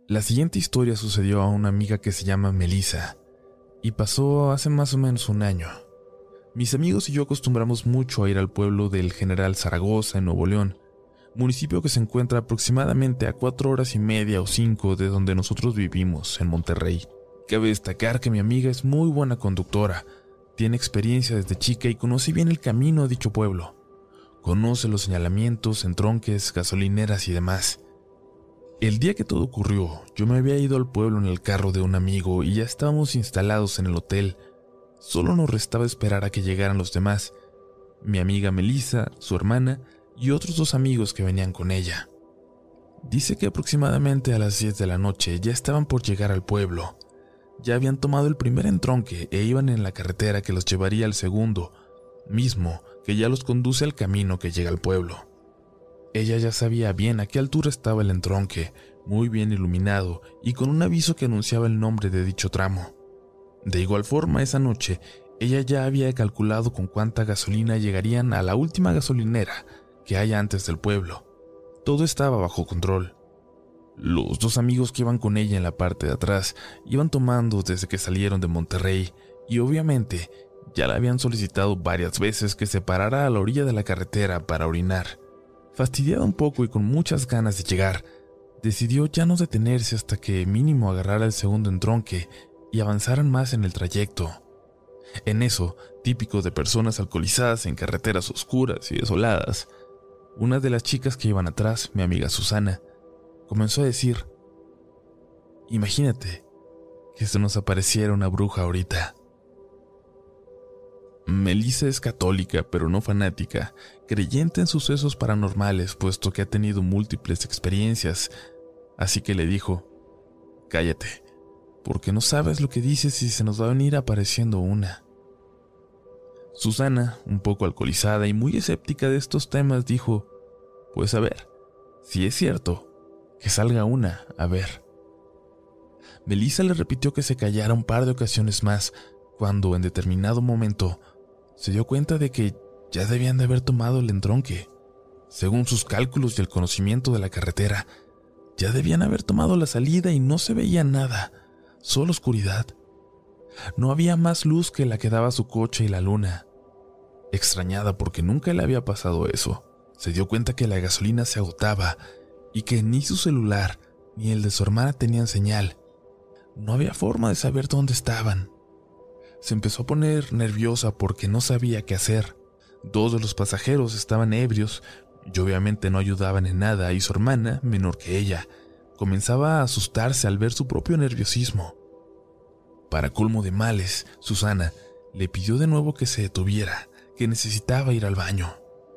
La siguiente historia sucedió a una amiga que se llama Melissa y pasó hace más o menos un año. Mis amigos y yo acostumbramos mucho a ir al pueblo del General Zaragoza en Nuevo León, municipio que se encuentra aproximadamente a 4 horas y media o 5 de donde nosotros vivimos, en Monterrey. Cabe destacar que mi amiga es muy buena conductora, tiene experiencia desde chica y conoce bien el camino a dicho pueblo. Conoce los señalamientos, entronques, gasolineras y demás. El día que todo ocurrió, yo me había ido al pueblo en el carro de un amigo y ya estábamos instalados en el hotel. Solo nos restaba esperar a que llegaran los demás, mi amiga Melissa, su hermana y otros 2 amigos que venían con ella. Dice que aproximadamente a las 10 de la noche ya estaban por llegar al pueblo. Ya habían tomado el primer entronque e iban en la carretera que los llevaría al segundo, mismo que ya los conduce al camino que llega al pueblo. Ella ya sabía bien a qué altura estaba el entronque, muy bien iluminado y con un aviso que anunciaba el nombre de dicho tramo. De igual forma, esa noche, ella ya había calculado con cuánta gasolina llegarían a la última gasolinera que hay antes del pueblo. Todo estaba bajo control. Los 2 amigos que iban con ella en la parte de atrás iban tomando desde que salieron de Monterrey y obviamente ya la habían solicitado varias veces que se parara a la orilla de la carretera para orinar. Fastidiada un poco y con muchas ganas de llegar, decidió ya no detenerse hasta que mínimo agarrara el segundo entronque y avanzaran más en el trayecto. En eso, típico de personas alcoholizadas en carreteras oscuras y desoladas, una de las chicas que iban atrás, mi amiga Susana, comenzó a decir: imagínate que se nos apareciera una bruja ahorita. Melissa es católica, pero no fanática, creyente en sucesos paranormales, puesto que ha tenido múltiples experiencias, así que le dijo: cállate, porque no sabes lo que dices y se nos va a venir apareciendo una. Susana, un poco alcoholizada y muy escéptica de estos temas, dijo: pues a ver, si es cierto, que salga una, a ver. Melissa le repitió que se callara un par de ocasiones más, cuando en determinado momento se dio cuenta de que ya debían de haber tomado el entronque. Según sus cálculos y el conocimiento de la carretera, ya debían haber tomado la salida y no se veía nada, solo oscuridad. No había más luz que la que daba su coche y la luna. Extrañada porque nunca le había pasado eso, se dio cuenta que la gasolina se agotaba y que ni su celular ni el de su hermana tenían señal. No había forma de saber dónde estaban. Se empezó a poner nerviosa porque no sabía qué hacer. 2 de los pasajeros estaban ebrios y obviamente no ayudaban en nada, y su hermana, menor que ella, comenzaba a asustarse al ver su propio nerviosismo. Para colmo de males, Susana le pidió de nuevo que se detuviera, que necesitaba ir al baño.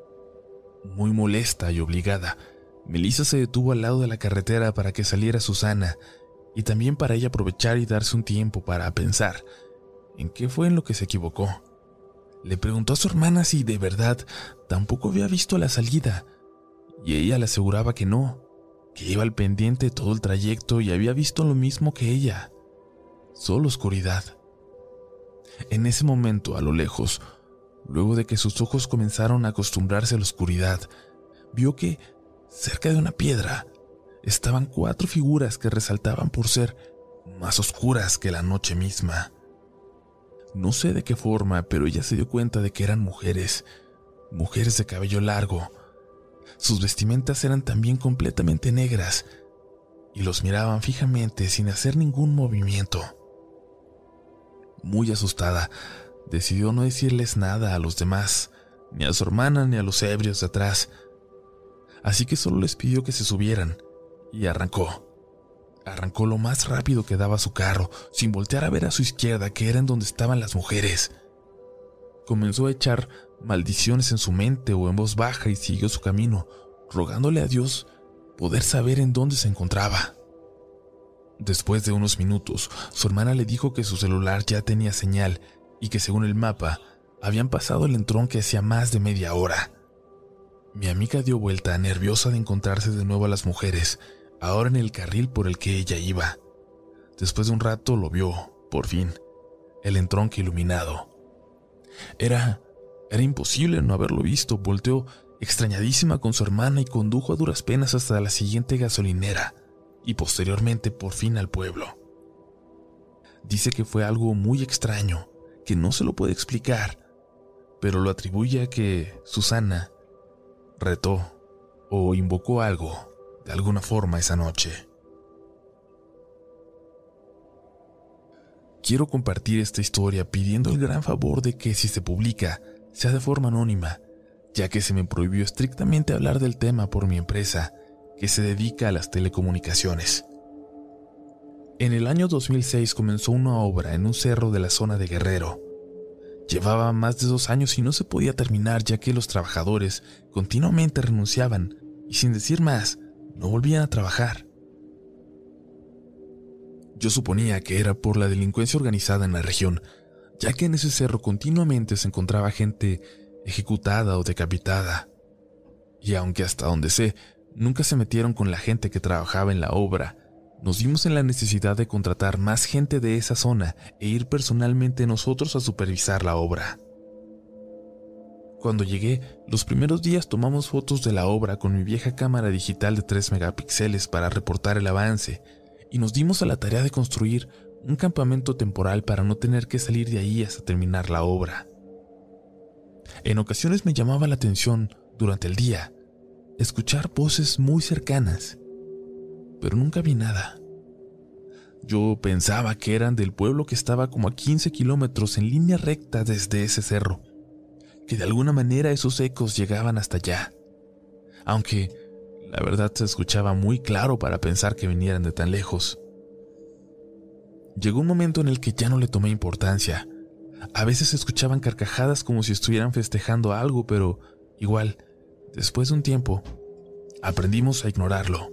Muy molesta y obligada, Melissa se detuvo al lado de la carretera para que saliera Susana y también para ella aprovechar y darse un tiempo para pensar en qué fue en lo que se equivocó. Le preguntó a su hermana si de verdad tampoco había visto la salida, y ella le aseguraba que no, que iba al pendiente todo el trayecto y había visto lo mismo que ella, solo oscuridad. En ese momento, a lo lejos, luego de que sus ojos comenzaron a acostumbrarse a la oscuridad, vio que, cerca de una piedra, estaban 4 figuras que resaltaban por ser más oscuras que la noche misma. No sé de qué forma, pero ella se dio cuenta de que eran mujeres de cabello largo. Sus vestimentas eran también completamente negras y los miraban fijamente sin hacer ningún movimiento. Muy asustada, decidió no decirles nada a los demás, ni a su hermana ni a los ebrios de atrás. Así que solo les pidió que se subieran y arrancó. Arrancó lo más rápido que daba su carro, sin voltear a ver a su izquierda, que era en donde estaban las mujeres. Comenzó a echar maldiciones en su mente o en voz baja y siguió su camino, rogándole a Dios poder saber en dónde se encontraba. Después de unos minutos, su hermana le dijo que su celular ya tenía señal y que según el mapa, habían pasado el entronque hacía más de media hora. Mi amiga dio vuelta, nerviosa de encontrarse de nuevo a las mujeres, ahora en el carril por el que ella iba. Después de un rato lo vio, por fin, el entronque iluminado. Era imposible no haberlo visto. Volteó extrañadísima con su hermana y condujo a duras penas hasta la siguiente gasolinera. y posteriormente por fin al pueblo. Dice que fue algo muy extraño, que no se lo puede explicar, pero lo atribuye a que Susana retó o invocó algo de alguna forma esa noche. Quiero compartir esta historia pidiendo el gran favor de que si se publica, sea de forma anónima, ya que se me prohibió estrictamente hablar del tema por mi empresa, que se dedica a las telecomunicaciones. En el año 2006 comenzó una obra en un cerro de la zona de Guerrero. Llevaba más de 2 años y no se podía terminar, ya que los trabajadores continuamente renunciaban y, sin decir más, no volvían a trabajar. Yo suponía que era por la delincuencia organizada en la región, ya que en ese cerro continuamente se encontraba gente ejecutada o decapitada. Y aunque hasta donde sé, nunca se metieron con la gente que trabajaba en la obra, nos vimos en la necesidad de contratar más gente de esa zona e ir personalmente nosotros a supervisar la obra. Cuando llegué, los primeros días tomamos fotos de la obra con mi vieja cámara digital de 3 megapíxeles para reportar el avance, y nos dimos a la tarea de construir un campamento temporal para no tener que salir de ahí hasta terminar la obra. En ocasiones me llamaba la atención, durante el día, escuchar voces muy cercanas, pero nunca vi nada. Yo pensaba que eran del pueblo que estaba como a 15 kilómetros en línea recta desde ese cerro, que de alguna manera esos ecos llegaban hasta allá, aunque la verdad se escuchaba muy claro para pensar que vinieran de tan lejos. Llegó un momento en el que ya no le tomé importancia. A veces se escuchaban carcajadas como si estuvieran festejando algo, pero igual, después de un tiempo, aprendimos a ignorarlo.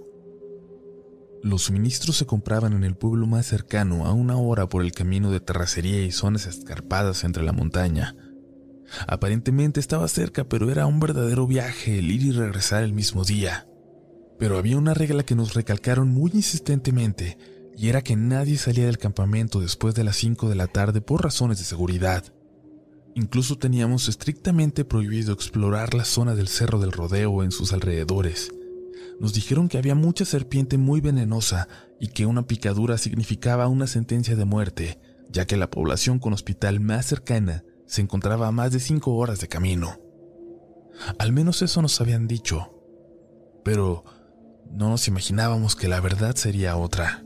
Los suministros se compraban en el pueblo más cercano, a 1 hora por el camino de terracería y zonas escarpadas entre la montaña. Aparentemente estaba cerca, pero era un verdadero viaje el ir y regresar el mismo día. Pero había una regla que nos recalcaron muy insistentemente, y era que nadie salía del campamento después de las 5 de la tarde por razones de seguridad. Incluso teníamos estrictamente prohibido explorar la zona del Cerro del Rodeo o en sus alrededores. Nos dijeron que había mucha serpiente muy venenosa y que una picadura significaba una sentencia de muerte, ya que la población con hospital más cercana se encontraba a más de 5 horas de camino. Al menos eso nos habían dicho, pero no nos imaginábamos que la verdad sería otra.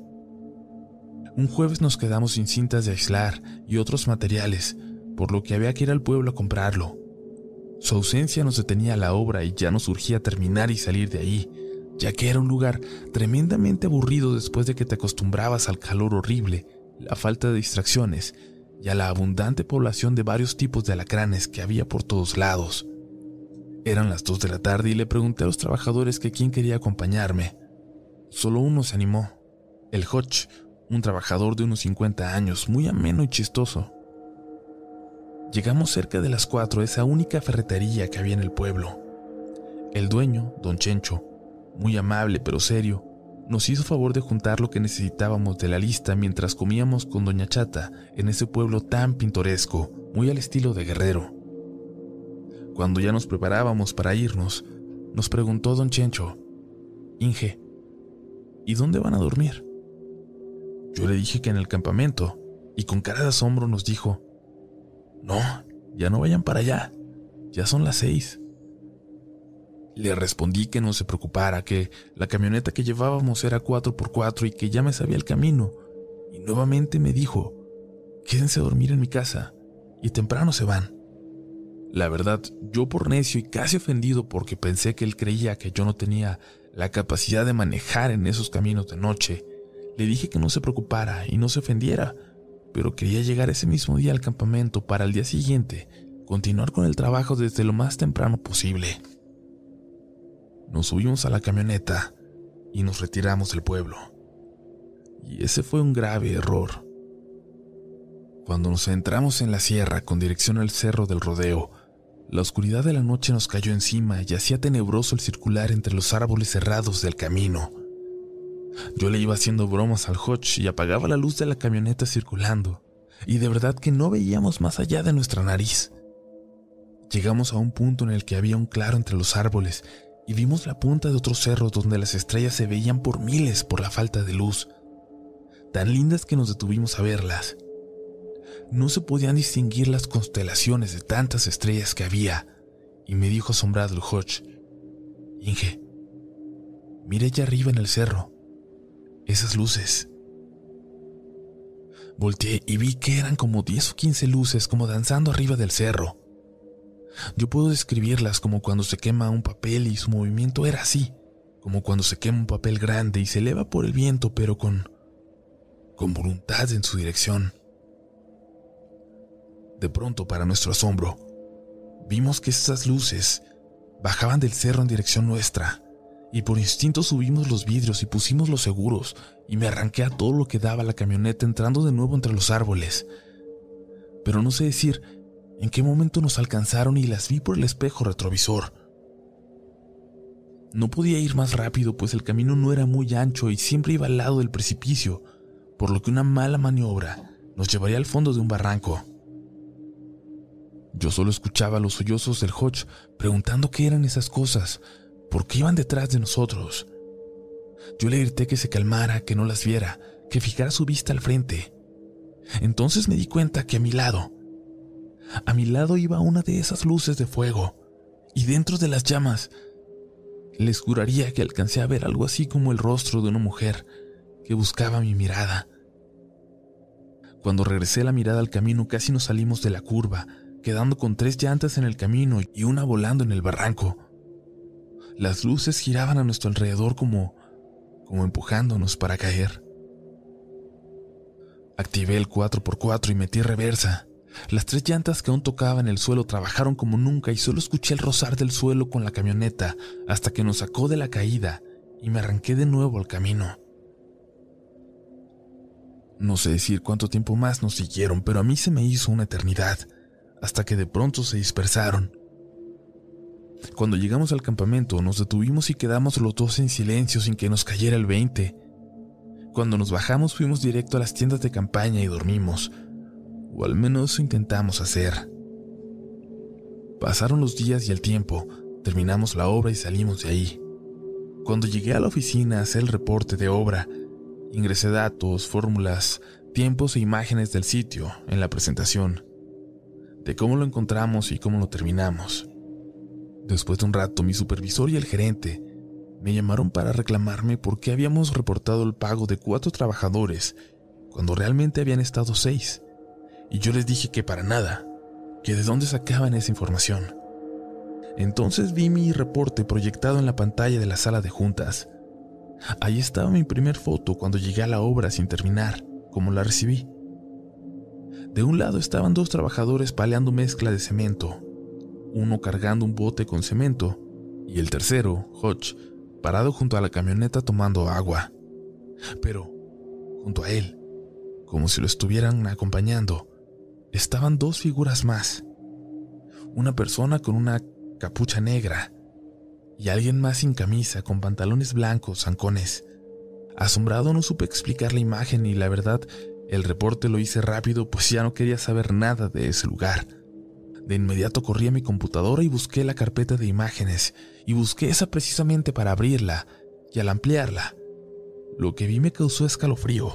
Un jueves nos quedamos sin cintas de aislar y otros materiales, por lo que había que ir al pueblo a comprarlo. Su ausencia nos detenía la obra y ya nos urgía terminar y salir de ahí, ya que era un lugar tremendamente aburrido después de que te acostumbrabas al calor horrible, la falta de distracciones y a la abundante población de varios tipos de alacranes que había por todos lados. Eran las 2 de la tarde y le pregunté a los trabajadores que quién quería acompañarme. Solo uno se animó, el Hodge, un trabajador de unos 50 años, muy ameno y chistoso. Llegamos cerca de las 4 a esa única ferretería que había en el pueblo. El dueño, don Chencho, muy amable pero serio, nos hizo favor de juntar lo que necesitábamos de la lista mientras comíamos con doña Chata en ese pueblo tan pintoresco, muy al estilo de Guerrero. Cuando ya nos preparábamos para irnos, nos preguntó don Chencho: «Inge, ¿y dónde van a dormir?». Yo le dije que en el campamento, y con cara de asombro nos dijo: «No, ya no vayan para allá, ya son las 6». Le respondí que no se preocupara, que la camioneta que llevábamos era 4x4 y que ya me sabía el camino, y nuevamente me dijo: «Quédense a dormir en mi casa, y temprano se van». La verdad, yo por necio y casi ofendido porque pensé que él creía que yo no tenía la capacidad de manejar en esos caminos de noche, le dije que no se preocupara y no se ofendiera, pero quería llegar ese mismo día al campamento para al día siguiente continuar con el trabajo desde lo más temprano posible. Nos subimos a la camioneta y nos retiramos del pueblo. Y ese fue un grave error. Cuando nos entramos en la sierra con dirección al Cerro del Rodeo, la oscuridad de la noche nos cayó encima y hacía tenebroso el circular entre los árboles cerrados del camino. Yo le iba haciendo bromas al Hodge y apagaba la luz de la camioneta circulando, y de verdad que no veíamos más allá de nuestra nariz. Llegamos a un punto en el que había un claro entre los árboles, y vimos la punta de otro cerro donde las estrellas se veían por miles por la falta de luz, tan lindas que nos detuvimos a verlas. No se podían distinguir las constelaciones de tantas estrellas que había, y me dijo asombrado el Hodge: Inge, mira allá arriba en el cerro, esas luces. Volteé y vi que eran como 10 o 15 luces como danzando arriba del cerro. Yo puedo describirlas como cuando se quema un papel y su movimiento era así, como cuando se quema un papel grande y se eleva por el viento pero con voluntad en su dirección. De pronto, para nuestro asombro, vimos que esas luces bajaban del cerro en dirección nuestra, y por instinto subimos los vidrios y pusimos los seguros, y me arranqué a todo lo que daba la camioneta entrando de nuevo entre los árboles. Pero no sé decir en qué momento nos alcanzaron y las vi por el espejo retrovisor. No podía ir más rápido, pues el camino no era muy ancho y siempre iba al lado del precipicio, por lo que una mala maniobra nos llevaría al fondo de un barranco. Yo solo escuchaba los sollozos del Hodge preguntando qué eran esas cosas, por qué iban detrás de nosotros. Yo le grité que se calmara, que no las viera, que fijara su vista al frente. Entonces me di cuenta que a mi lado iba una de esas luces de fuego, y dentro de las llamas les juraría que alcancé a ver algo así como el rostro de una mujer que buscaba mi mirada. Cuando regresé la mirada al camino, casi nos salimos de la curva, quedando con 3 llantas en el camino y una volando en el barranco. Las luces giraban a nuestro alrededor como empujándonos para caer. Activé el 4x4 y metí reversa. Las 3 llantas que aún tocaban el suelo trabajaron como nunca y solo escuché el rozar del suelo con la camioneta hasta que nos sacó de la caída y me arranqué de nuevo al camino. No sé decir cuánto tiempo más nos siguieron, pero a mí se me hizo una eternidad, hasta que de pronto se dispersaron. Cuando llegamos al campamento, nos detuvimos y quedamos los dos en silencio sin que nos cayera el 20. Cuando nos bajamos, fuimos directo a las tiendas de campaña y dormimos, o al menos eso intentamos hacer. Pasaron los días y el tiempo, terminamos la obra y salimos de ahí. Cuando llegué a la oficina a hacer el reporte de obra, ingresé datos, fórmulas, tiempos e imágenes del sitio en la presentación, de cómo lo encontramos y cómo lo terminamos. Después de un rato, mi supervisor y el gerente me llamaron para reclamarme por qué habíamos reportado el pago de 4 trabajadores cuando realmente habían estado 6, y yo les dije que para nada, que de dónde sacaban esa información. Entonces vi mi reporte proyectado en la pantalla de la sala de juntas. Ahí estaba mi primer foto cuando llegué a la obra sin terminar, como la recibí. De un lado estaban 2 trabajadores paleando mezcla de cemento, uno cargando un bote con cemento y el tercero, Hodge, parado junto a la camioneta tomando agua. Pero, junto a él, como si lo estuvieran acompañando, estaban 2 figuras más. Una persona con una capucha negra y alguien más sin camisa, con pantalones blancos, zancones. Asombrado no supe explicar la imagen y la verdad, el reporte lo hice rápido pues ya no quería saber nada de ese lugar. De inmediato corrí a mi computadora y busqué la carpeta de imágenes, y busqué esa precisamente para abrirla, y al ampliarla, lo que vi me causó escalofrío.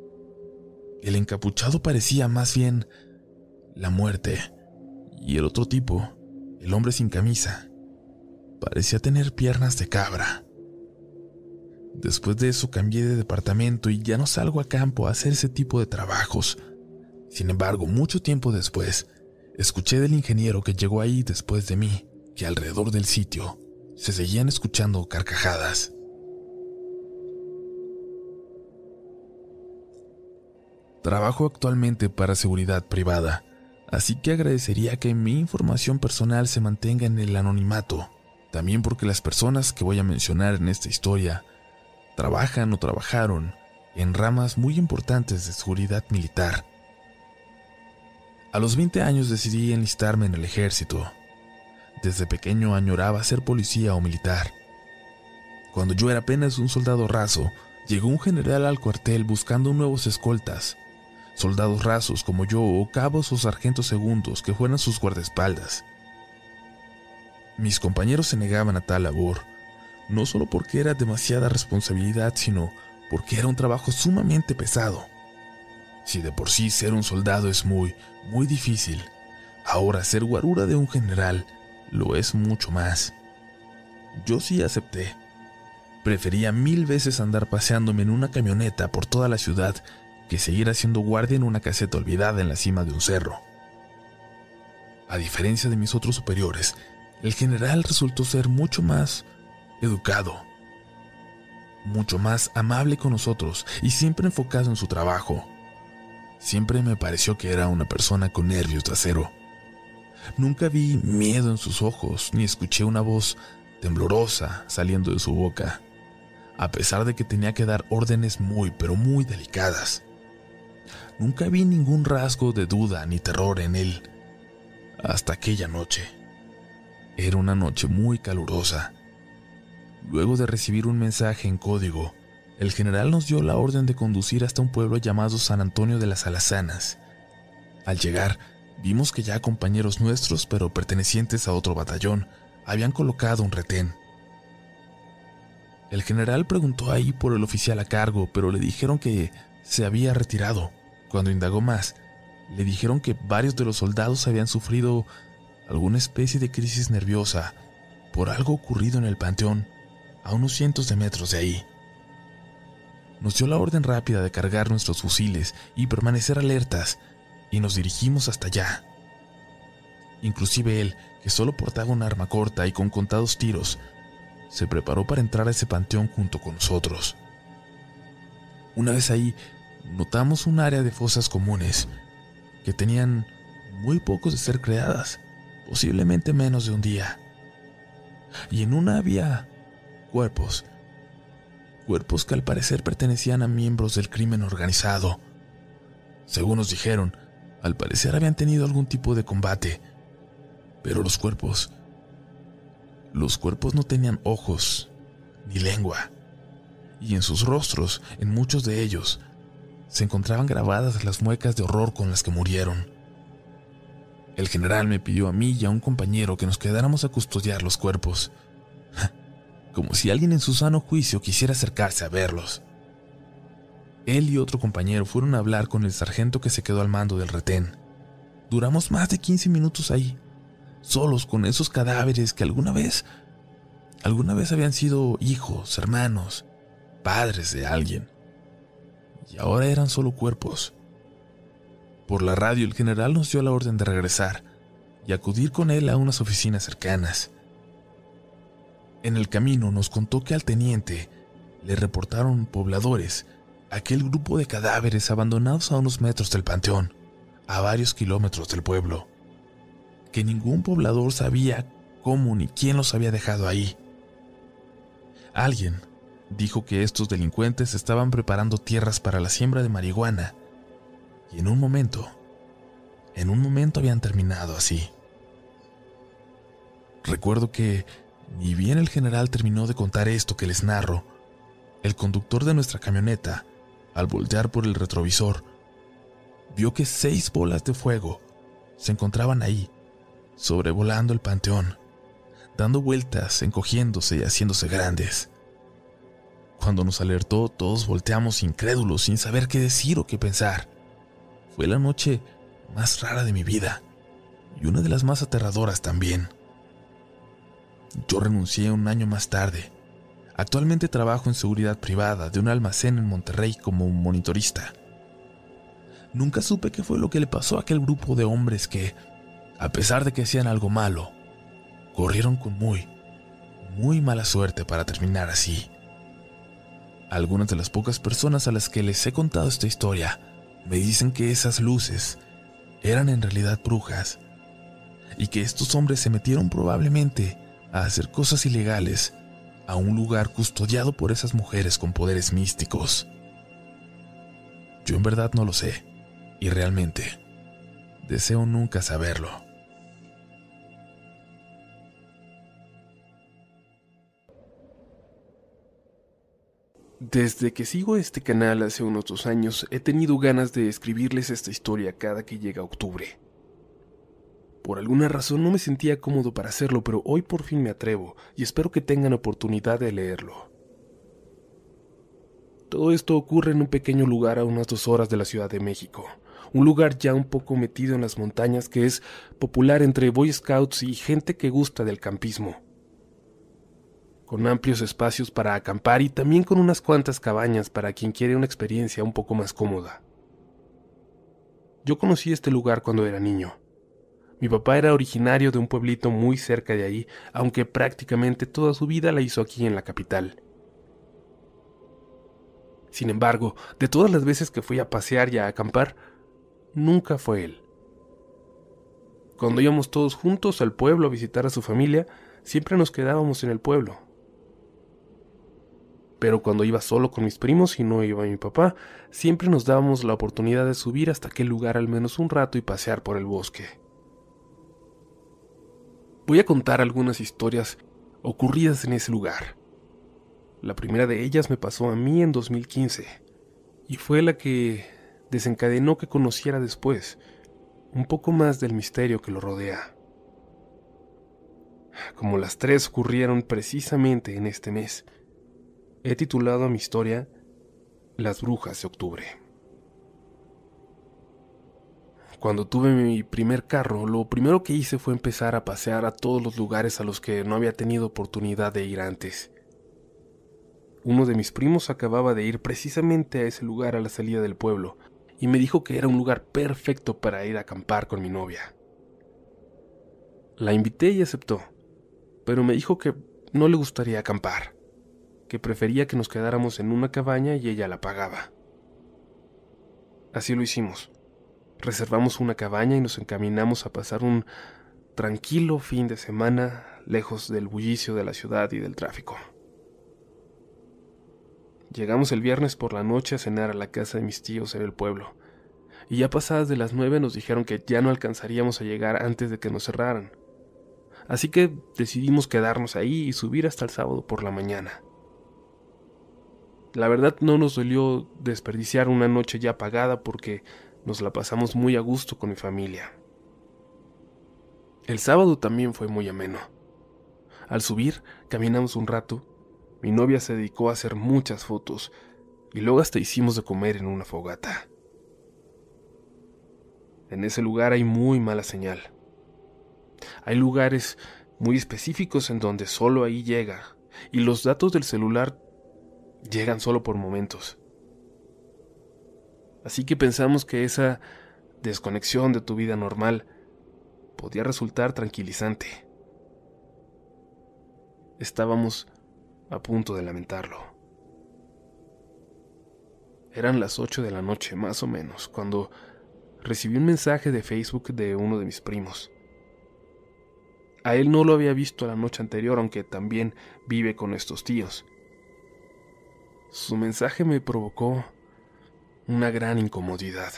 El encapuchado parecía más bien la muerte, y el otro tipo, el hombre sin camisa, parecía tener piernas de cabra. Después de eso cambié de departamento y ya no salgo a campo a hacer ese tipo de trabajos. Sin embargo, mucho tiempo después, escuché del ingeniero que llegó ahí después de mí que alrededor del sitio se seguían escuchando carcajadas. Trabajo actualmente para seguridad privada, así que agradecería que mi información personal se mantenga en el anonimato, también porque las personas que voy a mencionar en esta historia trabajan o trabajaron en ramas muy importantes de seguridad militar. A los 20 años decidí enlistarme en el ejército. Desde pequeño añoraba ser policía o militar. Cuando yo era apenas un soldado raso, llegó un general al cuartel buscando nuevos escoltas, soldados rasos como yo o cabos o sargentos segundos que fueran sus guardaespaldas. Mis compañeros se negaban a tal labor, no solo porque era demasiada responsabilidad, sino porque era un trabajo sumamente pesado. Si de por sí ser un soldado es muy difícil, ahora ser guarura de un general lo es mucho más. Yo sí acepté. Prefería 1000 veces andar paseándome en una camioneta por toda la ciudad que seguir haciendo guardia en una caseta olvidada en la cima de un cerro. A diferencia de mis otros superiores, el general resultó ser mucho más educado, mucho más amable con nosotros y siempre enfocado en su trabajo. Siempre me pareció que era una persona con nervios de acero. Nunca vi miedo en sus ojos, ni escuché una voz temblorosa saliendo de su boca, a pesar de que tenía que dar órdenes pero muy delicadas. Nunca vi ningún rasgo de duda ni terror en él, hasta aquella noche. Era una noche muy calurosa. Luego de recibir un mensaje en código, el general nos dio la orden de conducir hasta un pueblo llamado San Antonio de las Alazanas. Al llegar, vimos que ya compañeros nuestros, pero pertenecientes a otro batallón, habían colocado un retén. El general preguntó ahí por el oficial a cargo, pero le dijeron que se había retirado. Cuando indagó más, le dijeron que varios de los soldados habían sufrido alguna especie de crisis nerviosa por algo ocurrido en el panteón, a unos cientos de metros de ahí. Nos dio la orden rápida de cargar nuestros fusiles y permanecer alertas, y nos dirigimos hasta allá. Inclusive él, que solo portaba un arma corta y con contados tiros, se preparó para entrar a ese panteón junto con nosotros. Una vez ahí, notamos un área de fosas comunes que tenían muy pocos de ser creadas, posiblemente menos de un día. Y en una había cuerpos que al parecer pertenecían a miembros del crimen organizado. Según nos dijeron, al parecer habían tenido algún tipo de combate, pero los cuerpos no tenían ojos ni lengua, y en sus rostros, en muchos de ellos, se encontraban grabadas las muecas de horror con las que murieron. El general me pidió a mí y a un compañero que nos quedáramos a custodiar los cuerpos, como si alguien en su sano juicio quisiera acercarse a verlos. Él y otro compañero fueron a hablar con el sargento que se quedó al mando del retén. Duramos más de 15 minutos ahí, solos con esos cadáveres que alguna vez habían sido hijos, hermanos, padres de alguien, y ahora eran solo cuerpos. Por la radio el general nos dio la orden de regresar y acudir con él a unas oficinas cercanas. En el camino nos contó que al teniente le reportaron pobladores aquel grupo de cadáveres abandonados a unos metros del panteón, a varios kilómetros del pueblo, que ningún poblador sabía cómo ni quién los había dejado ahí. Alguien dijo que estos delincuentes estaban preparando tierras para la siembra de marihuana, y en un momento habían terminado así. Recuerdo que, ni bien el general terminó de contar esto que les narro, el conductor de nuestra camioneta, al voltear por el retrovisor, vio que 6 bolas de fuego se encontraban ahí, sobrevolando el panteón, dando vueltas, encogiéndose y haciéndose grandes. Cuando nos alertó, todos volteamos incrédulos, sin saber qué decir o qué pensar. Fue la noche más rara de mi vida, y una de las más aterradoras también. Yo renuncié un año más tarde. Actualmente trabajo en seguridad privada de un almacén en Monterrey como monitorista. Nunca supe qué fue lo que le pasó a aquel grupo de hombres que, a pesar de que hacían algo malo, corrieron con muy mala suerte para terminar así. Algunas de las pocas personas a las que les he contado esta historia me dicen que esas luces eran en realidad brujas, y que estos hombres se metieron probablemente a hacer cosas ilegales a un lugar custodiado por esas mujeres con poderes místicos. Yo en verdad no lo sé, y realmente deseo nunca saberlo. Desde que sigo este canal hace unos 2 años, he tenido ganas de escribirles esta historia cada que llega octubre. Por alguna razón no me sentía cómodo para hacerlo, pero hoy por fin me atrevo y espero que tengan oportunidad de leerlo. Todo esto ocurre en un pequeño lugar a unas 2 horas de la Ciudad de México, un lugar ya un poco metido en las montañas que es popular entre Boy Scouts y gente que gusta del campismo, con amplios espacios para acampar y también con unas cuantas cabañas para quien quiere una experiencia un poco más cómoda. Yo conocí este lugar cuando era niño. Mi papá era originario de un pueblito muy cerca de ahí, aunque prácticamente toda su vida la hizo aquí en la capital. Sin embargo, de todas las veces que fui a pasear y a acampar, nunca fue él. Cuando íbamos todos juntos al pueblo a visitar a su familia, siempre nos quedábamos en el pueblo. Pero cuando iba solo con mis primos y no iba mi papá, siempre nos dábamos la oportunidad de subir hasta aquel lugar al menos un rato y pasear por el bosque. Voy a contar algunas historias ocurridas en ese lugar. La primera de ellas me pasó a mí en 2015 y fue la que desencadenó que conociera después un poco más del misterio que lo rodea. Como las 3 ocurrieron precisamente en este mes, he titulado a mi historia Las Brujas de Octubre. Cuando tuve mi primer carro, lo primero que hice fue empezar a pasear a todos los lugares a los que no había tenido oportunidad de ir antes. Uno de mis primos acababa de ir precisamente a ese lugar a la salida del pueblo y me dijo que era un lugar perfecto para ir a acampar con mi novia. La invité y aceptó, pero me dijo que no le gustaría acampar, que prefería que nos quedáramos en una cabaña y ella la pagaba. Así lo hicimos. Reservamos una cabaña y nos encaminamos a pasar un tranquilo fin de semana lejos del bullicio de la ciudad y del tráfico. Llegamos el viernes por la noche a cenar a la casa de mis tíos en el pueblo, y ya pasadas de las 9 nos dijeron que ya no alcanzaríamos a llegar antes de que nos cerraran. Así que decidimos quedarnos ahí y subir hasta el sábado por la mañana. La verdad no nos dolió desperdiciar una noche ya pagada porque nos la pasamos muy a gusto con mi familia. El sábado también fue muy ameno. Al subir, caminamos un rato. Mi novia se dedicó a hacer muchas fotos y luego hasta hicimos de comer en una fogata. En ese lugar hay muy mala señal. Hay lugares muy específicos en donde solo ahí llega y los datos del celular llegan solo por momentos. Así que pensamos que esa desconexión de tu vida normal podía resultar tranquilizante. Estábamos a punto de lamentarlo. Eran las 8 de la noche, más o menos, cuando recibí un mensaje de Facebook de uno de mis primos. A él no lo había visto la noche anterior, aunque también vive con estos tíos. Su mensaje me provocó una gran incomodidad.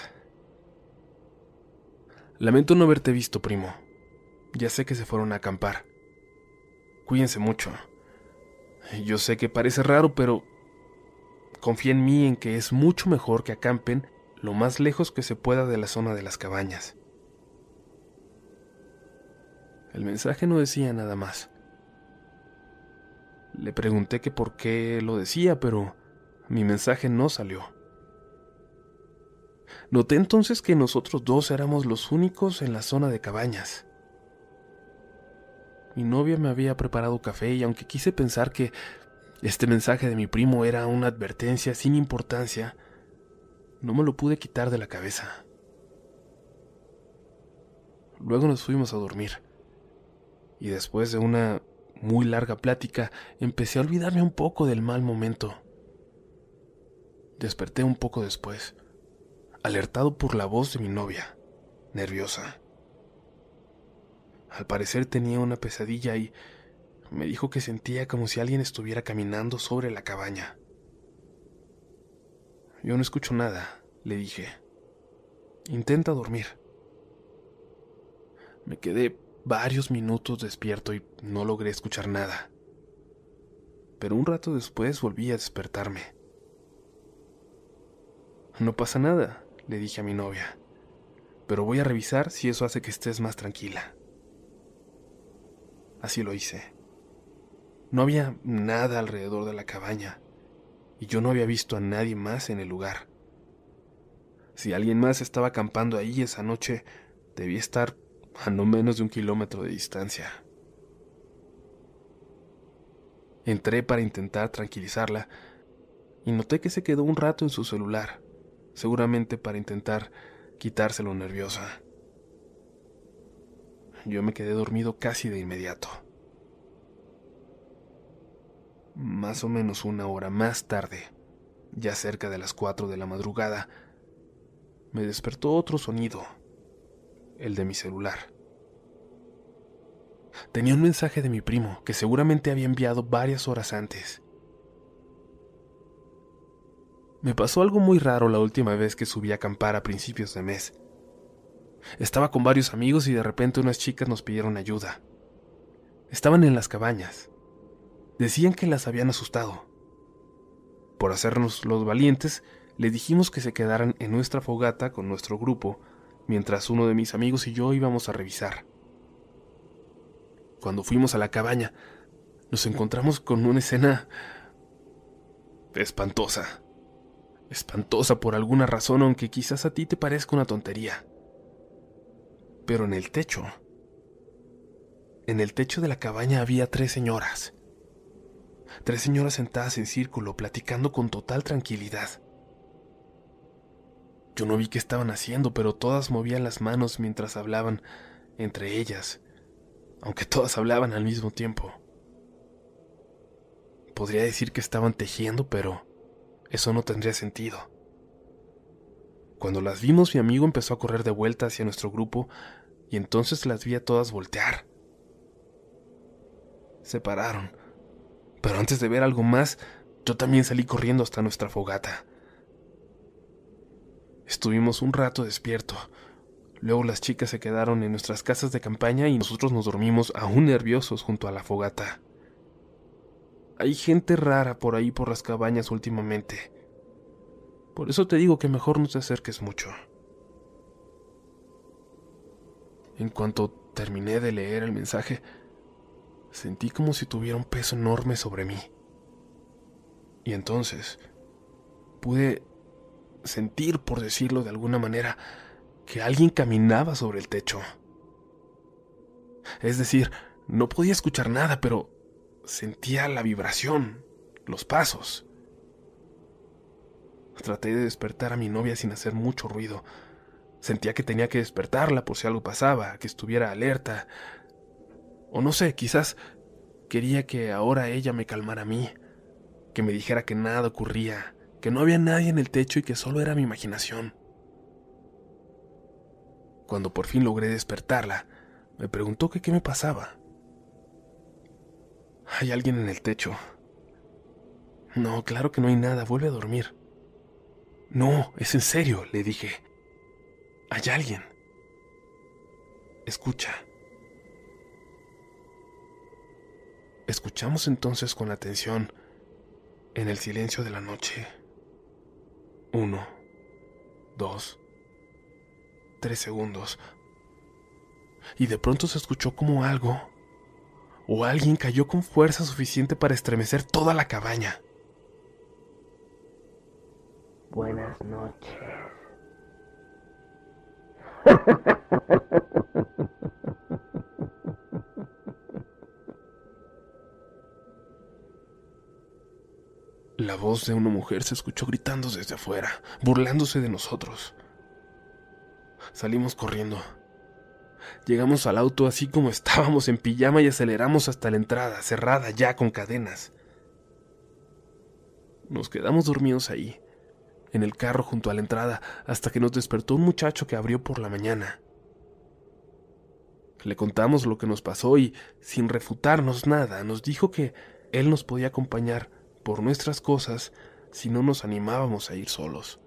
Lamento no haberte visto, primo. Ya sé que se fueron a acampar. Cuídense mucho. Yo sé que parece raro, pero confía en mí en que es mucho mejor que acampen lo más lejos que se pueda de la zona de las cabañas. El mensaje no decía nada más. Le pregunté que por qué lo decía, pero mi mensaje no salió. Noté entonces que nosotros dos éramos los únicos en la zona de cabañas. Mi novia me había preparado café y aunque quise pensar que este mensaje de mi primo era una advertencia sin importancia, no me lo pude quitar de la cabeza. Luego nos fuimos a dormir y después de una muy larga plática empecé a olvidarme un poco del mal momento. Desperté un poco después, alertado por la voz de mi novia, nerviosa. Al parecer tenía una pesadilla y me dijo que sentía como si alguien estuviera caminando sobre la cabaña. Yo no escucho nada, le dije. Intenta dormir. Me quedé varios minutos despierto y no logré escuchar nada. Pero un rato después volví a despertarme. No pasa nada, le dije a mi novia, pero voy a revisar si eso hace que estés más tranquila. Así lo hice. No había nada alrededor de la cabaña, y yo no había visto a nadie más en el lugar. Si alguien más estaba acampando ahí esa noche, debía estar a no menos de 1 kilómetro de distancia. Entré para intentar tranquilizarla y noté que se quedó un rato en su celular, seguramente para intentar quitárselo nerviosa. Yo me quedé dormido casi de inmediato. Más o menos 1 hora más tarde, ya cerca de las 4 de la madrugada, me despertó otro sonido, el de mi celular. Tenía un mensaje de mi primo que seguramente había enviado varias horas antes. Me pasó algo muy raro la última vez que subí a acampar a principios de mes. Estaba con varios amigos y de repente unas chicas nos pidieron ayuda. Estaban en las cabañas. Decían que las habían asustado. Por hacernos los valientes, les dijimos que se quedaran en nuestra fogata con nuestro grupo, mientras uno de mis amigos y yo íbamos a revisar. Cuando fuimos a la cabaña, nos encontramos con una escena espantosa. Espantosa por alguna razón, aunque quizás a ti te parezca una tontería. Pero en el techo de la cabaña había 3 señoras. 3 señoras sentadas en círculo, platicando con total tranquilidad. Yo no vi qué estaban haciendo, pero todas movían las manos mientras hablaban entre ellas, aunque todas hablaban al mismo tiempo. Podría decir que estaban tejiendo, pero eso no tendría sentido. Cuando las vimos, mi amigo empezó a correr de vuelta hacia nuestro grupo y entonces las vi a todas voltear. Se pararon, pero antes de ver algo más, yo también salí corriendo hasta nuestra fogata. Estuvimos un rato despierto. Luego las chicas se quedaron en nuestras casas de campaña y nosotros nos dormimos aún nerviosos junto a la fogata. Hay gente rara por ahí por las cabañas últimamente. Por eso te digo que mejor no te acerques mucho. En cuanto terminé de leer el mensaje, sentí como si tuviera un peso enorme sobre mí. Y entonces pude sentir, por decirlo de alguna manera, que alguien caminaba sobre el techo. Es decir, no podía escuchar nada, pero sentía la vibración, los pasos. Traté de despertar a mi novia sin hacer mucho ruido. Sentía que tenía que despertarla por si algo pasaba, que estuviera alerta. O no sé, quizás quería que ahora ella me calmara a mí, que me dijera que nada ocurría, que no había nadie en el techo y que solo era mi imaginación. Cuando por fin logré despertarla, me preguntó que qué me pasaba. ¿Hay alguien en el techo? No, claro que no hay nada, vuelve a dormir. No, es en serio, le dije. Hay alguien. Escucha. Escuchamos entonces con atención en el silencio de la noche. 1, 2, 3 segundos. Y de pronto se escuchó como algo o alguien cayó con fuerza suficiente para estremecer toda la cabaña. Buenas noches. La voz de una mujer se escuchó gritando desde afuera, burlándose de nosotros. Salimos corriendo. Llegamos al auto así como estábamos en pijama y aceleramos hasta la entrada, cerrada ya con cadenas. Nos quedamos dormidos ahí, en el carro junto a la entrada, hasta que nos despertó un muchacho que abrió por la mañana. Le contamos lo que nos pasó y, sin refutarnos nada, nos dijo que él nos podía acompañar por nuestras cosas si no nos animábamos a ir solos.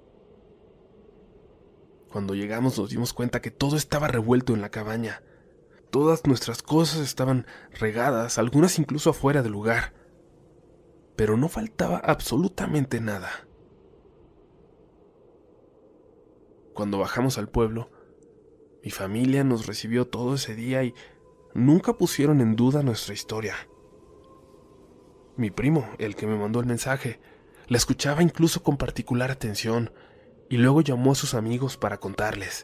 Cuando llegamos nos dimos cuenta que todo estaba revuelto en la cabaña. Todas nuestras cosas estaban regadas, algunas incluso afuera del lugar. Pero no faltaba absolutamente nada. Cuando bajamos al pueblo, mi familia nos recibió todo ese día y nunca pusieron en duda nuestra historia. Mi primo, el que me mandó el mensaje, la escuchaba incluso con particular atención y luego llamó a sus amigos para contarles.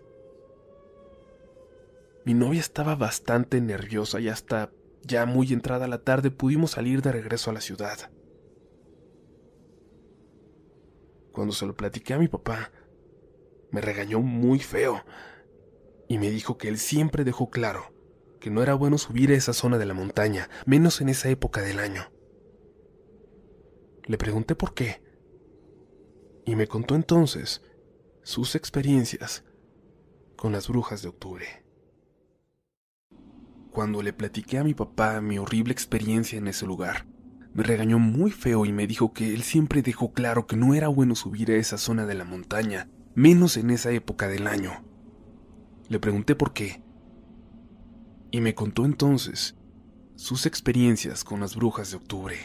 Mi novia estaba bastante nerviosa y hasta ya muy entrada la tarde pudimos salir de regreso a la ciudad. Cuando se lo platiqué a mi papá, me regañó muy feo y me dijo que él siempre dejó claro que no era bueno subir a esa zona de la montaña, menos en esa época del año. Le pregunté por qué y me contó entonces sus experiencias con las brujas de octubre. Cuando le platiqué a mi papá mi horrible experiencia en ese lugar, me regañó muy feo y me dijo que él siempre dejó claro que no era bueno subir a esa zona de la montaña, menos en esa época del año. Le pregunté por qué, y me contó entonces sus experiencias con las brujas de octubre.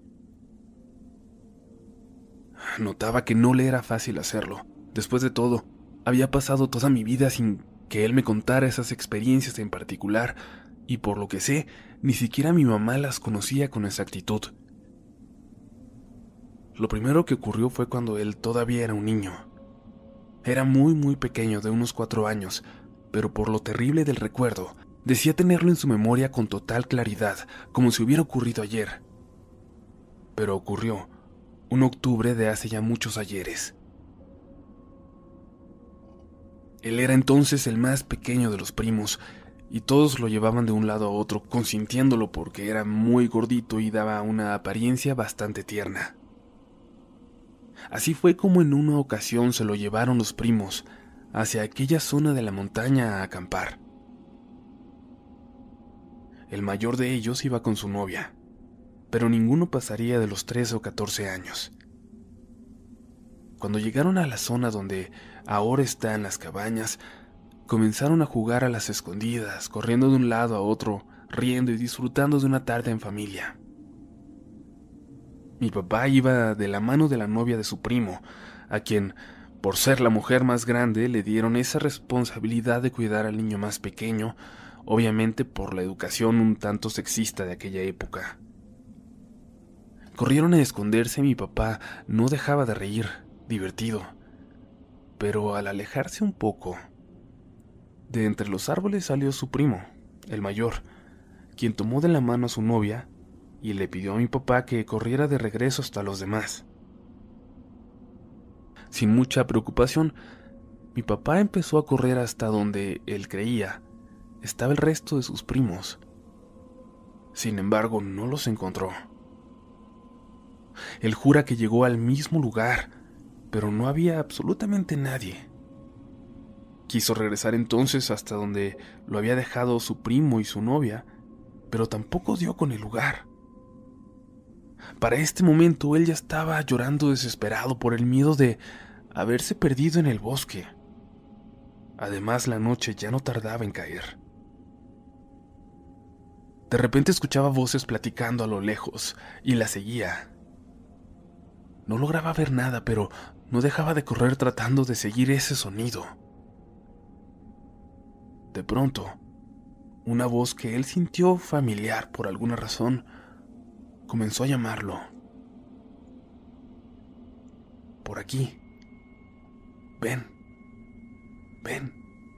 Notaba que no le era fácil hacerlo. Después de todo, había pasado toda mi vida sin que él me contara esas experiencias en particular, y por lo que sé, ni siquiera mi mamá las conocía con exactitud. Lo primero que ocurrió fue cuando él todavía era un niño. Era muy pequeño, de unos 4 años, pero por lo terrible del recuerdo, decía tenerlo en su memoria con total claridad, como si hubiera ocurrido ayer. Pero ocurrió un octubre de hace ya muchos ayeres. Él era entonces el más pequeño de los primos, y todos lo llevaban de un lado a otro, consintiéndolo porque era muy gordito y daba una apariencia bastante tierna. Así fue como en una ocasión se lo llevaron los primos hacia aquella zona de la montaña a acampar. El mayor de ellos iba con su novia, pero ninguno pasaría de los 13 o 14 años. Cuando llegaron a la zona donde ahora están las cabañas, comenzaron a jugar a las escondidas, corriendo de un lado a otro, riendo y disfrutando de una tarde en familia. Mi papá iba de la mano de la novia de su primo, a quien, por ser la mujer más grande, le dieron esa responsabilidad de cuidar al niño más pequeño, obviamente por la educación un tanto sexista de aquella época. Corrieron a esconderse y mi papá no dejaba de reír, divertido, pero al alejarse un poco, de entre los árboles salió su primo, el mayor, quien tomó de la mano a su novia y le pidió a mi papá que corriera de regreso hasta los demás. Sin mucha preocupación, mi papá empezó a correr hasta donde él creía estaba el resto de sus primos. Sin embargo, no los encontró. Él jura que llegó al mismo lugar, pero no había absolutamente nadie. Quiso regresar entonces hasta donde lo había dejado su primo y su novia, pero tampoco dio con el lugar. Para este momento él ya estaba llorando desesperado por el miedo de haberse perdido en el bosque. Además, la noche ya no tardaba en caer. De repente escuchaba voces platicando a lo lejos y la seguía. No lograba ver nada, pero no dejaba de correr tratando de seguir ese sonido. De pronto, una voz que él sintió familiar por alguna razón comenzó a llamarlo. Por aquí. Ven. Ven.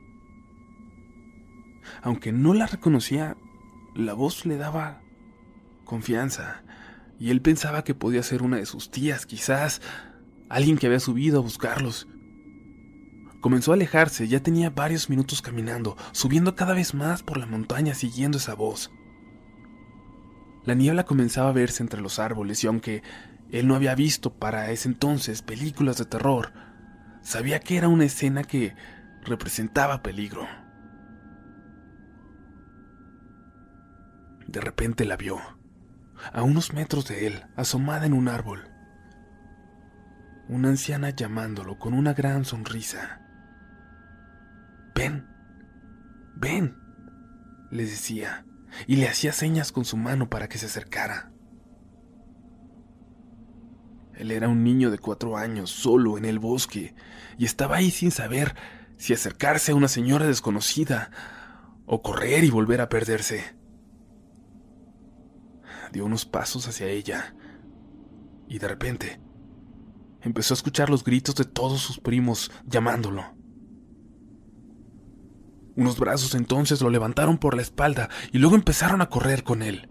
Aunque no la reconocía, la voz le daba confianza, y él pensaba que podía ser una de sus tías, quizás alguien que había subido a buscarlos. Comenzó a alejarse, ya tenía varios minutos caminando, subiendo cada vez más por la montaña siguiendo esa voz. La niebla comenzaba a verse entre los árboles y aunque él no había visto para ese entonces películas de terror, sabía que era una escena que representaba peligro. De repente la vio, a unos metros de él, asomada en un árbol. Una anciana llamándolo con una gran sonrisa. «Ven, ven», le decía, y le hacía señas con su mano para que se acercara. Él era un niño de 4 años, solo en el bosque, y estaba ahí sin saber si acercarse a una señora desconocida o correr y volver a perderse. dio unos pasos hacia ella y de repente empezó a escuchar los gritos de todos sus primos llamándolo. Unos brazos entonces lo levantaron por la espalda y luego empezaron a correr con él.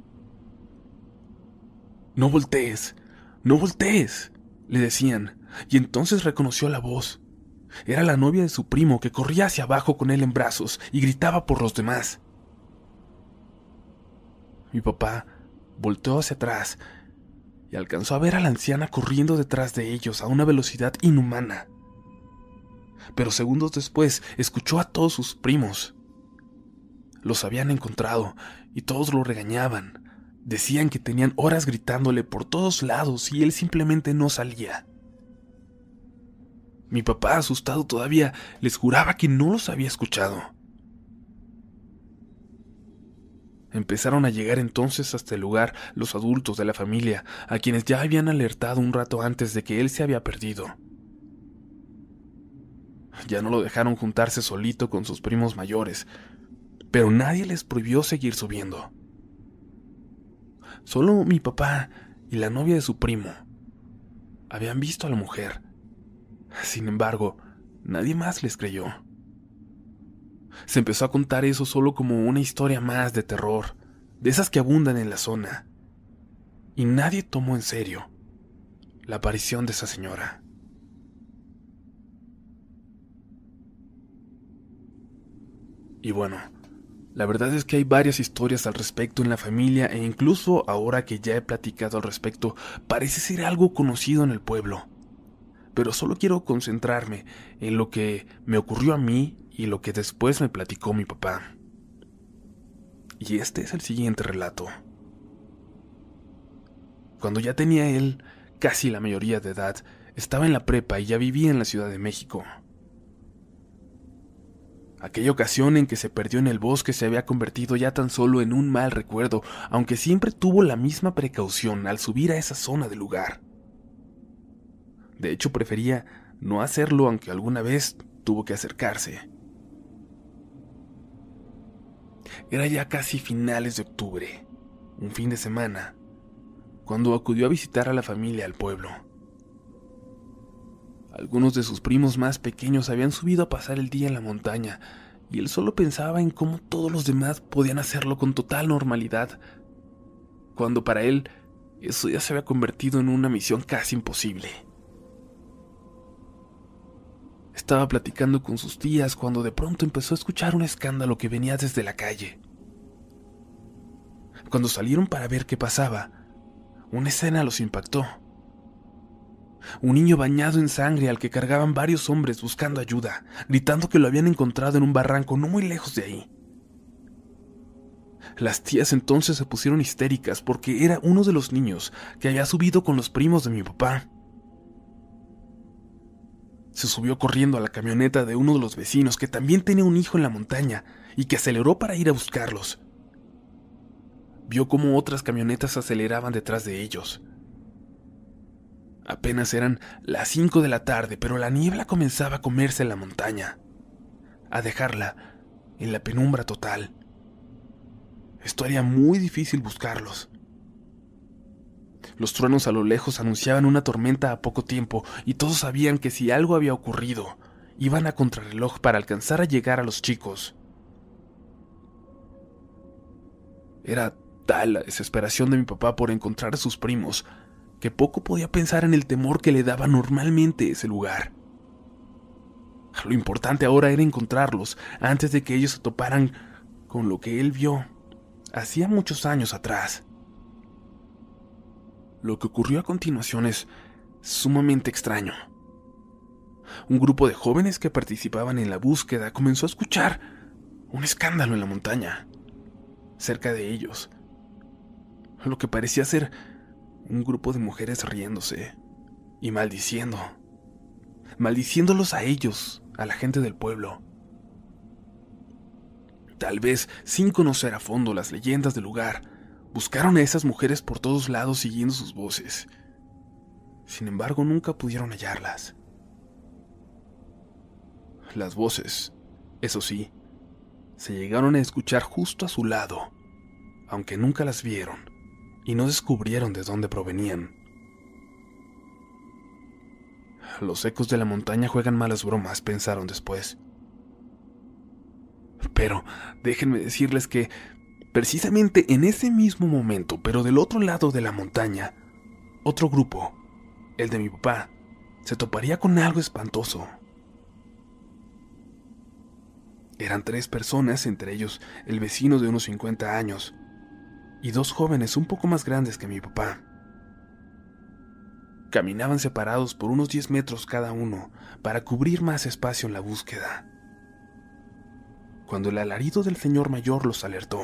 «No voltees, no voltees», le decían, y entonces reconoció la voz. Era la novia de su primo que corría hacia abajo con él en brazos y gritaba por los demás. Mi papá volteó hacia atrás y alcanzó a ver a la anciana corriendo detrás de ellos a una velocidad inhumana. Pero segundos después escuchó a todos sus primos. Los habían encontrado y todos lo regañaban. Decían que tenían horas gritándole por todos lados y él simplemente no salía. Mi papá, asustado todavía, les juraba que no los había escuchado. Empezaron a llegar entonces hasta el lugar los adultos de la familia, a quienes ya habían alertado un rato antes de que él se había perdido. Ya no lo dejaron juntarse solito con sus primos mayores, pero nadie les prohibió seguir subiendo. Solo mi papá y la novia de su primo habían visto a la mujer. Sin embargo, nadie más les creyó. Se empezó a contar eso solo como una historia más de terror, de esas que abundan en la zona, y nadie tomó en serio la aparición de esa señora. Y bueno, la verdad es que hay varias historias al respecto en la familia e incluso ahora que ya he platicado al respecto, parece ser algo conocido en el pueblo. Pero solo quiero concentrarme en lo que me ocurrió a mí y lo que después me platicó mi papá. Y este es el siguiente relato. Cuando ya tenía él casi la mayoría de edad, estaba en la prepa y ya vivía en la Ciudad de México. Aquella ocasión en que se perdió en el bosque se había convertido ya tan solo en un mal recuerdo, aunque siempre tuvo la misma precaución al subir a esa zona del lugar. De hecho, prefería no hacerlo, aunque alguna vez tuvo que acercarse. Era ya casi finales de octubre, un fin de semana, cuando acudió a visitar a la familia al pueblo. Algunos de sus primos más pequeños habían subido a pasar el día en la montaña, y él solo pensaba en cómo todos los demás podían hacerlo con total normalidad, cuando para él eso ya se había convertido en una misión casi imposible. Estaba platicando con sus tías cuando de pronto empezó a escuchar un escándalo que venía desde la calle. Cuando salieron para ver qué pasaba, una escena los impactó. Un niño bañado en sangre al que cargaban varios hombres buscando ayuda, gritando que lo habían encontrado en un barranco no muy lejos de ahí. Las tías entonces se pusieron histéricas porque era uno de los niños que había subido con los primos de mi papá. Se subió corriendo a la camioneta de uno de los vecinos que también tenía un hijo en la montaña y que aceleró para ir a buscarlos. Vio cómo otras camionetas aceleraban detrás de ellos. Apenas eran las 5 de la tarde, pero la niebla comenzaba a comerse la montaña, a dejarla en la penumbra total. Esto haría muy difícil buscarlos. Los truenos a lo lejos anunciaban una tormenta a poco tiempo y todos sabían que si algo había ocurrido, iban a contrarreloj para alcanzar a llegar a los chicos. Era tal la desesperación de mi papá por encontrar a sus primos que poco podía pensar en el temor que le daba normalmente ese lugar. Lo importante ahora era encontrarlos antes de que ellos se toparan con lo que él vio hacía muchos años atrás. Lo que ocurrió a continuación es sumamente extraño. Un grupo de jóvenes que participaban en la búsqueda comenzó a escuchar un escándalo en la montaña, cerca de ellos. Lo que parecía ser un grupo de mujeres riéndose y maldiciéndolos a ellos, a la gente del pueblo. Tal vez, sin conocer a fondo las leyendas del lugar, buscaron a esas mujeres por todos lados siguiendo sus voces. Sin embargo, nunca pudieron hallarlas. Las voces, eso sí, se llegaron a escuchar justo a su lado, aunque nunca las vieron y no descubrieron de dónde provenían. Los ecos de la montaña juegan malas bromas, pensaron después. Pero déjenme decirles que, precisamente en ese mismo momento, pero del otro lado de la montaña, otro grupo, el de mi papá, se toparía con algo espantoso. Eran 3 personas, entre ellos el vecino de unos 50 años, y 2 jóvenes un poco más grandes que mi papá. Caminaban separados por unos 10 metros cada uno para cubrir más espacio en la búsqueda, cuando el alarido del señor mayor los alertó.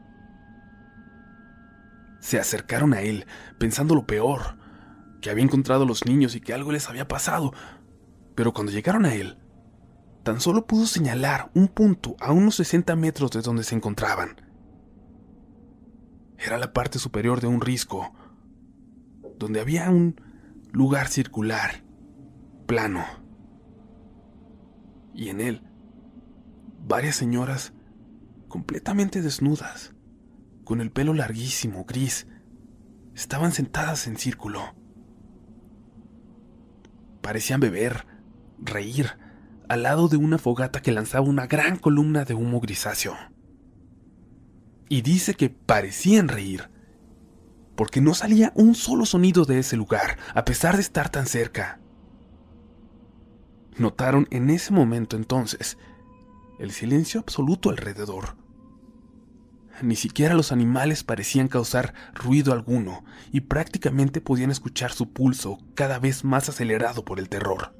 Se acercaron a él, pensando lo peor, que había encontrado a los niños y que algo les había pasado, pero cuando llegaron a él, tan solo pudo señalar un punto a unos 60 metros de donde se encontraban. Era la parte superior de un risco, donde había un lugar circular, plano, y en él varias señoras completamente desnudas, con el pelo larguísimo, gris, estaban sentadas en círculo. Parecían beber, reír, al lado de una fogata que lanzaba una gran columna de humo grisáceo. Y dice que parecían reír, porque no salía un solo sonido de ese lugar, a pesar de estar tan cerca. Notaron en ese momento entonces el silencio absoluto alrededor. Ni siquiera los animales parecían causar ruido alguno, y prácticamente podían escuchar su pulso cada vez más acelerado por el terror.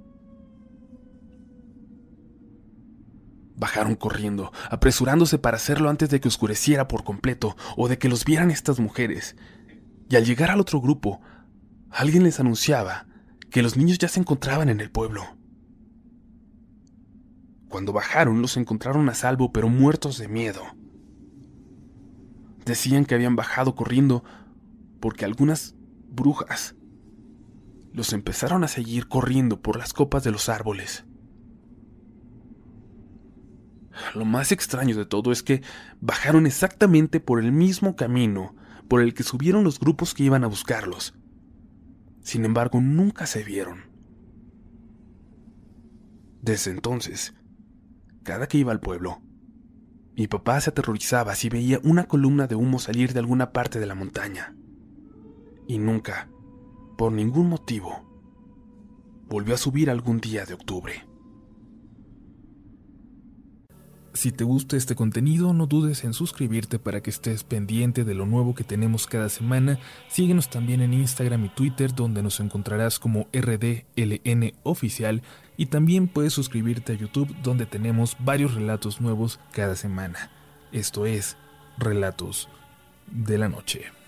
Bajaron corriendo, apresurándose para hacerlo antes de que oscureciera por completo o de que los vieran estas mujeres. Y al llegar al otro grupo, alguien les anunciaba que los niños ya se encontraban en el pueblo. Cuando bajaron, los encontraron a salvo, pero muertos de miedo. Decían que habían bajado corriendo porque algunas brujas los empezaron a seguir corriendo por las copas de los árboles. Lo más extraño de todo es que bajaron exactamente por el mismo camino por el que subieron los grupos que iban a buscarlos. Sin embargo, nunca se vieron. Desde entonces, cada que iba al pueblo, mi papá se aterrorizaba si veía una columna de humo salir de alguna parte de la montaña. Y nunca, por ningún motivo, volvió a subir algún día de octubre. Si te gusta este contenido, no dudes en suscribirte para que estés pendiente de lo nuevo que tenemos cada semana. Síguenos también en Instagram y Twitter, donde nos encontrarás como RDLN Oficial, y también puedes suscribirte a YouTube, donde tenemos varios relatos nuevos cada semana. Esto es Relatos de la Noche.